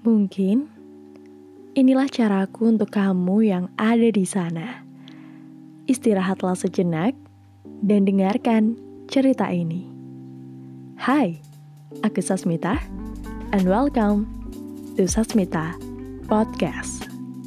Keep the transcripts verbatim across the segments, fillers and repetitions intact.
Mungkin inilah caraku untuk kamu yang ada di sana. Istirahatlah sejenak dan dengarkan cerita ini. Hai, aku Sasmita and welcome to Sasmita Podcast.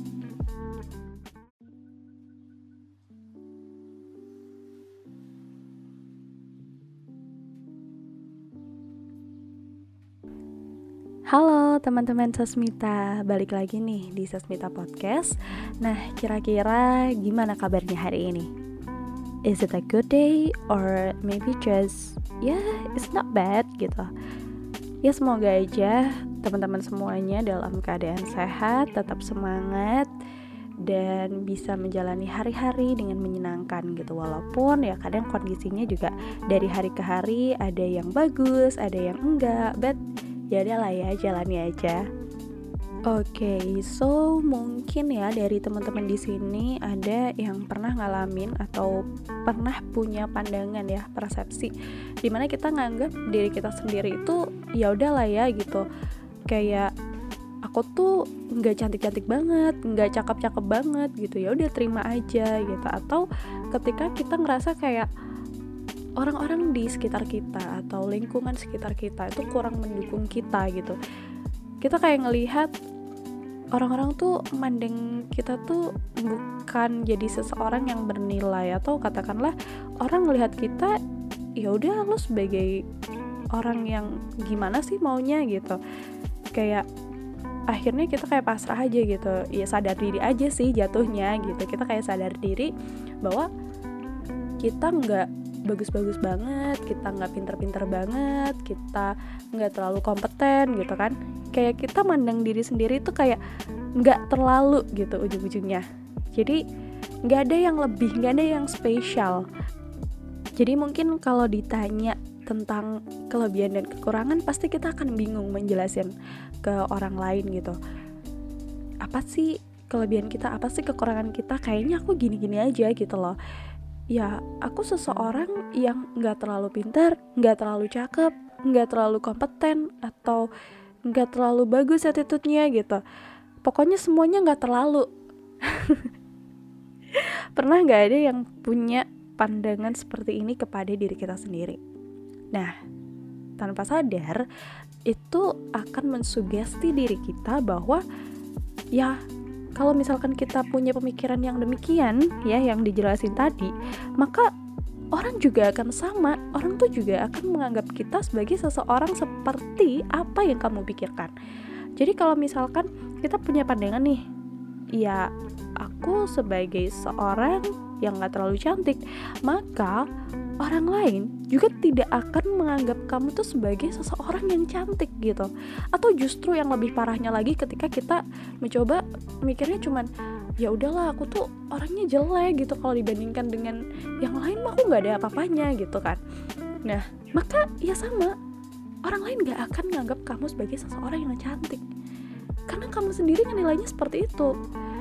Halo teman-teman Sasmita, balik lagi nih di Sasmita Podcast. Nah, kira-kira gimana kabarnya hari ini? Is it a good day or maybe just yeah, it's not bad gitu. Ya semoga aja teman-teman semuanya dalam keadaan sehat, tetap semangat dan bisa menjalani hari-hari dengan menyenangkan gitu. Walaupun ya kadang kondisinya juga dari hari ke hari ada yang bagus, ada yang enggak, but ya udahlah ya, jalani aja. Oke, okay, so mungkin ya dari teman-teman di sini ada yang pernah ngalamin atau pernah punya pandangan ya, persepsi dimana kita nganggap diri kita sendiri itu ya udahlah ya gitu. Kayak aku tuh nggak cantik-cantik banget, nggak cakep-cakep banget gitu, ya udah terima aja gitu. Atau ketika kita ngerasa kayak orang-orang di sekitar kita atau lingkungan sekitar kita itu kurang mendukung kita gitu, kita kayak ngelihat orang-orang tuh mandang kita tuh bukan jadi seseorang yang bernilai, atau katakanlah orang ngelihat kita ya udah lo sebagai orang yang gimana sih maunya gitu. Kayak akhirnya kita kayak pasrah aja gitu, ya sadar diri aja sih jatuhnya gitu. Kita kayak sadar diri bahwa kita nggak bagus-bagus banget, kita nggak pinter-pinter banget, kita nggak terlalu kompeten gitu kan. Kayak kita mandang diri sendiri tuh kayak nggak terlalu gitu ujung-ujungnya. Jadi nggak ada yang lebih, nggak ada yang spesial. Jadi mungkin kalau ditanya tentang kelebihan dan kekurangan, pasti kita akan bingung menjelasin ke orang lain gitu. Apa sih kelebihan kita, apa sih kekurangan kita? Kayaknya aku gini-gini aja gitu loh. Ya, aku seseorang yang gak terlalu pintar, gak terlalu cakep, gak terlalu kompeten, atau gak terlalu bagus attitude-nya gitu. Pokoknya semuanya gak terlalu. Pernah gak ada yang punya pandangan seperti ini kepada diri kita sendiri? Nah, tanpa sadar, itu akan mensugesti diri kita bahwa ya, kalau misalkan kita punya pemikiran yang demikian ya, yang dijelasin tadi, maka orang juga akan sama. Orang tuh juga akan menganggap kita sebagai seseorang seperti apa yang kamu pikirkan. Jadi kalau misalkan kita punya pandangan nih, ya aku sebagai seorang yang gak terlalu cantik, maka orang lain juga tidak akan menganggap kamu tuh sebagai seseorang yang cantik gitu. Atau justru yang lebih parahnya lagi, ketika kita mencoba mikirnya cuman ya udahlah aku tuh orangnya jelek gitu, kalau dibandingkan dengan yang lain mah aku nggak ada apa-apanya gitu kan. Nah, maka ya sama, orang lain nggak akan menganggap kamu sebagai seseorang yang cantik karena kamu sendiri nilainya seperti itu.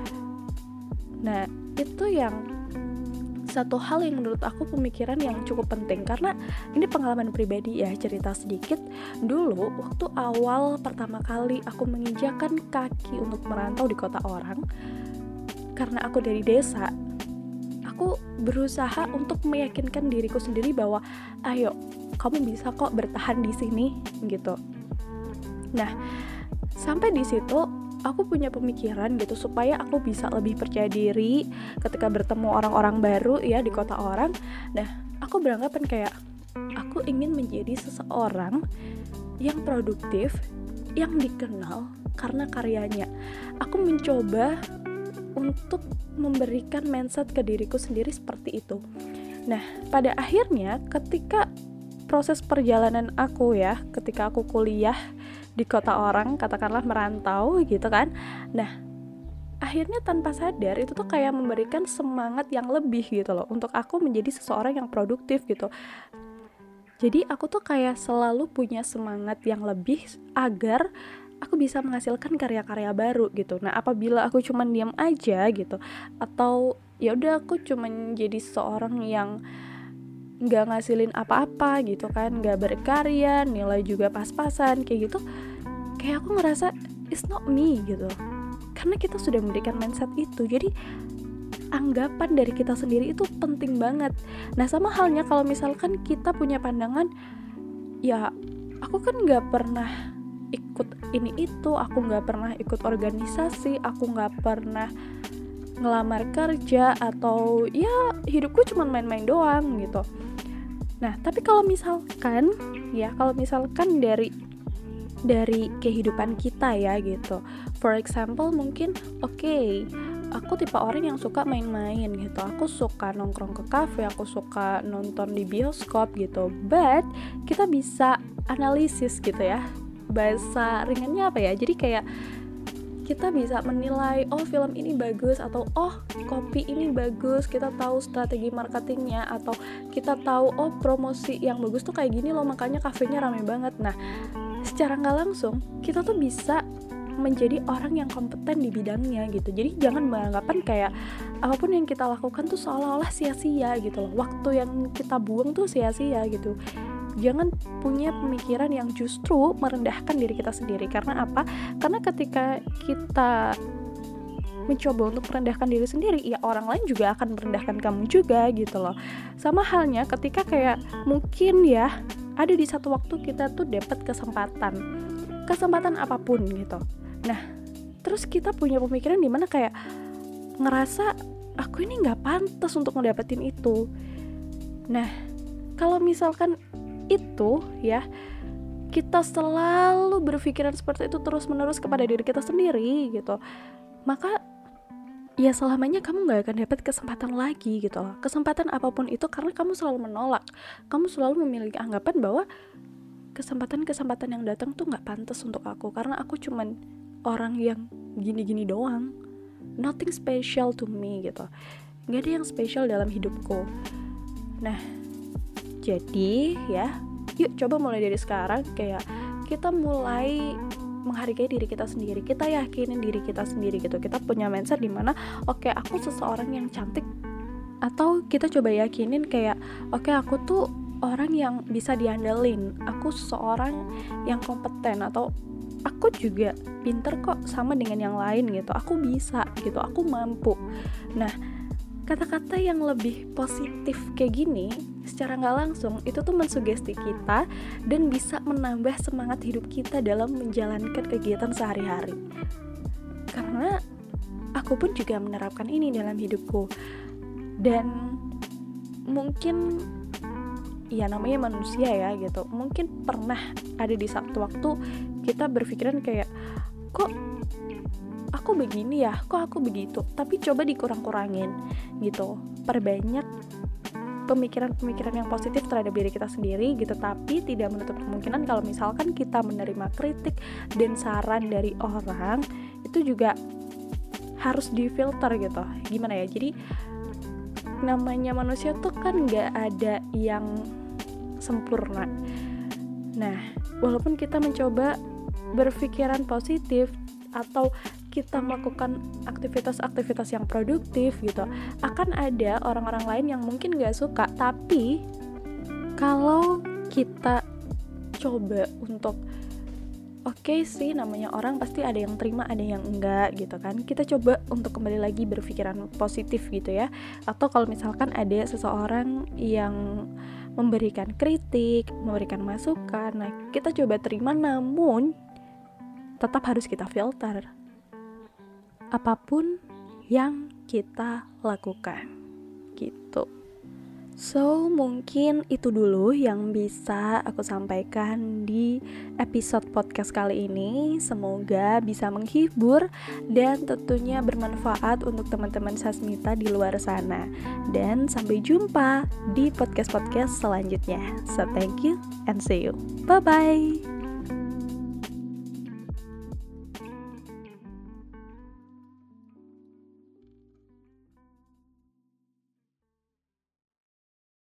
Nah, itu yang satu hal yang menurut aku pemikiran yang cukup penting, karena ini pengalaman pribadi ya, cerita sedikit. Dulu waktu awal pertama kali aku menginjakan kaki untuk merantau di kota orang, karena aku dari desa, aku berusaha untuk meyakinkan diriku sendiri bahwa ayo, kamu bisa kok bertahan di sini gitu. Nah, sampai di situ aku punya pemikiran gitu supaya aku bisa lebih percaya diri ketika bertemu orang-orang baru ya di kota orang. Nah, aku beranggapan kayak aku ingin menjadi seseorang yang produktif, yang dikenal karena karyanya. Aku mencoba untuk memberikan mindset ke diriku sendiri seperti itu. Nah, pada akhirnya ketika proses perjalanan aku ya, ketika aku kuliah di kota orang, katakanlah merantau gitu kan. Nah, akhirnya tanpa sadar itu tuh kayak memberikan semangat yang lebih gitu loh, untuk aku menjadi seseorang yang produktif gitu. Jadi aku tuh kayak selalu punya semangat yang lebih agar aku bisa menghasilkan karya-karya baru gitu. Nah, apabila aku cuman diam aja gitu, atau ya udah aku cuman jadi seseorang yang nggak ngasilin apa-apa gitu kan, nggak berkarya, nilai juga pas-pasan kayak gitu, kayak aku ngerasa it's not me gitu. Karena kita sudah memberikan mindset itu. Jadi anggapan dari kita sendiri itu penting banget. Nah sama halnya kalau misalkan kita punya pandangan, ya aku kan gak pernah ikut ini itu, aku gak pernah ikut organisasi, aku gak pernah ngelamar kerja, atau ya hidupku cuma main-main doang gitu. Nah tapi kalau misalkan ya kalau misalkan dari dari kehidupan kita ya gitu, for example mungkin oke okay, aku tipe orang yang suka main-main gitu, aku suka nongkrong ke kafe, aku suka nonton di bioskop gitu, but kita bisa analisis gitu ya, bahasa ringannya apa ya, jadi kayak kita bisa menilai, oh film ini bagus, atau oh kopi ini bagus, kita tahu strategi marketingnya, atau kita tahu oh promosi yang bagus tuh kayak gini loh, makanya kafenya rame banget. Nah secara nggak langsung kita tuh bisa menjadi orang yang kompeten di bidangnya gitu. Jadi jangan beranggapan kayak apapun yang kita lakukan tuh seolah-olah sia-sia gitu loh, waktu yang kita buang tuh sia-sia gitu. Jangan punya pemikiran yang justru merendahkan diri kita sendiri. Karena apa? Karena ketika kita mencoba untuk merendahkan diri sendiri, ya orang lain juga akan merendahkan kamu juga gitu loh. Sama halnya ketika kayak mungkin ya ada di satu waktu kita tuh dapat kesempatan kesempatan apapun gitu. Nah terus kita punya pemikiran dimana kayak ngerasa aku ini gak pantas untuk ngedapetin itu. Nah kalau misalkan itu ya kita selalu berpikiran seperti itu terus menerus kepada diri kita sendiri gitu, maka ya selamanya kamu gak akan dapat kesempatan lagi gitu loh, kesempatan apapun itu, karena kamu selalu menolak, kamu selalu memiliki anggapan bahwa kesempatan-kesempatan yang datang tuh gak pantas untuk aku, karena aku cuman orang yang gini-gini doang, nothing special to me gitu, gak ada yang spesial dalam hidupku. Nah jadi ya yuk coba mulai dari sekarang kayak kita mulai menghargai diri kita sendiri, kita yakinin diri kita sendiri gitu. Kita punya mindset dimana oke okay, aku seseorang yang cantik, atau kita coba yakinin kayak oke okay, aku tuh orang yang bisa diandelin, aku seseorang yang kompeten, atau aku juga pinter kok sama dengan yang lain gitu, aku bisa gitu, aku mampu. Nah kata-kata yang lebih positif kayak gini secara gak langsung itu tuh mensugesti kita dan bisa menambah semangat hidup kita dalam menjalankan kegiatan sehari-hari. Karena aku pun juga menerapkan ini dalam hidupku, dan mungkin ya namanya manusia ya gitu, mungkin pernah ada di satu waktu kita berpikiran kayak kok aku begini ya, kok aku begitu, tapi coba dikurang-kurangin gitu, perbanyak pemikiran-pemikiran yang positif terhadap diri kita sendiri gitu. Tapi tidak menutup kemungkinan kalau misalkan kita menerima kritik dan saran dari orang, itu juga harus difilter gitu. Gimana ya, jadi namanya manusia tuh kan gak ada yang sempurna. Nah walaupun kita mencoba berpikiran positif atau kita melakukan aktivitas-aktivitas yang produktif gitu, akan ada orang-orang lain yang mungkin gak suka. Tapi kalau kita coba untuk oke okay sih, namanya orang pasti ada yang terima, ada yang enggak gitu kan, kita coba untuk kembali lagi berpikiran positif gitu ya. Atau kalau misalkan ada seseorang yang memberikan kritik, memberikan masukan, nah kita coba terima, namun tetap harus kita filter apapun yang kita lakukan gitu. So mungkin itu dulu yang bisa aku sampaikan di episode podcast kali ini. Semoga bisa menghibur dan tentunya bermanfaat untuk teman-teman Sasmita di luar sana. Dan sampai jumpa di podcast-podcast selanjutnya. So thank you and see you. Bye bye.